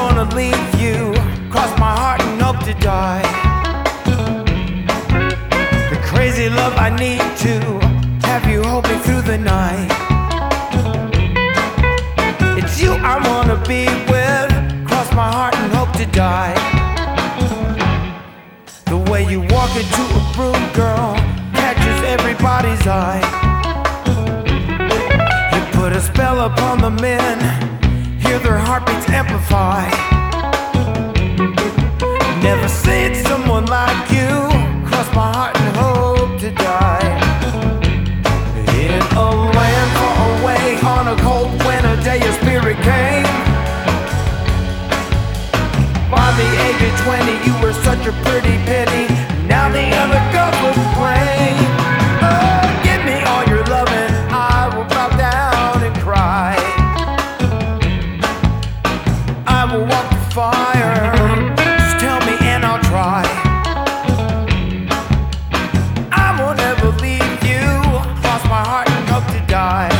wanna leave you, cross my heart and hope to die. The crazy love I need to have you hold me through the night. It's you I wanna be with, cross my heart and hope to die. The way you walk into a room, girl, catches everybody's eye. You put a spell upon the men, hear their heartbeats amplify. Never seen someone like you, cross my heart and hope to die. In a land far away, on a cold winter day, your spirit came. By the age of 20, you were such a pretty penny. Now the other girls will play. Oh, give me all your loving, I will bow down and cry. I will walk the fire, just tell me and I'll try. I will never leave you, cross my heart and hope to die.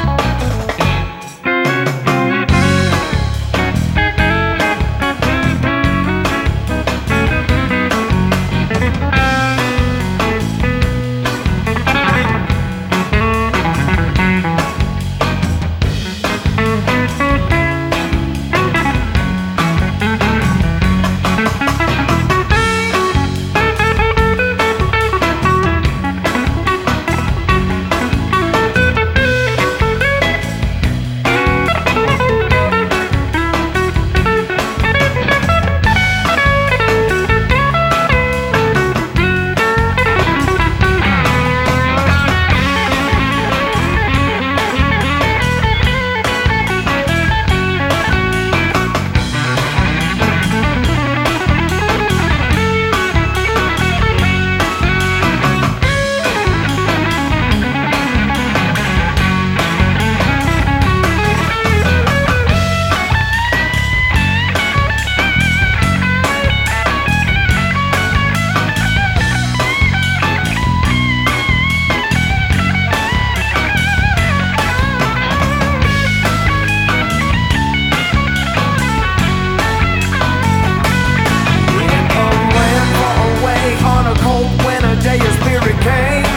Your spirit came.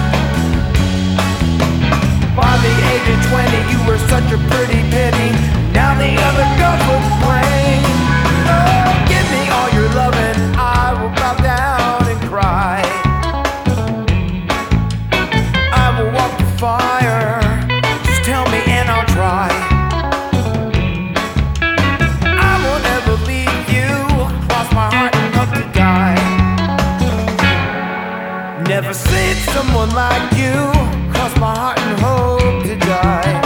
By the age of 20, you were such a pretty penny. Now the other girls will play. Oh, give me all your loving, I will bow down and cry. I will walk the fire, just tell me and I'll try. I will never leave you, cross my heart and hope to die. Never seen someone like you, cross my heart and hope to die.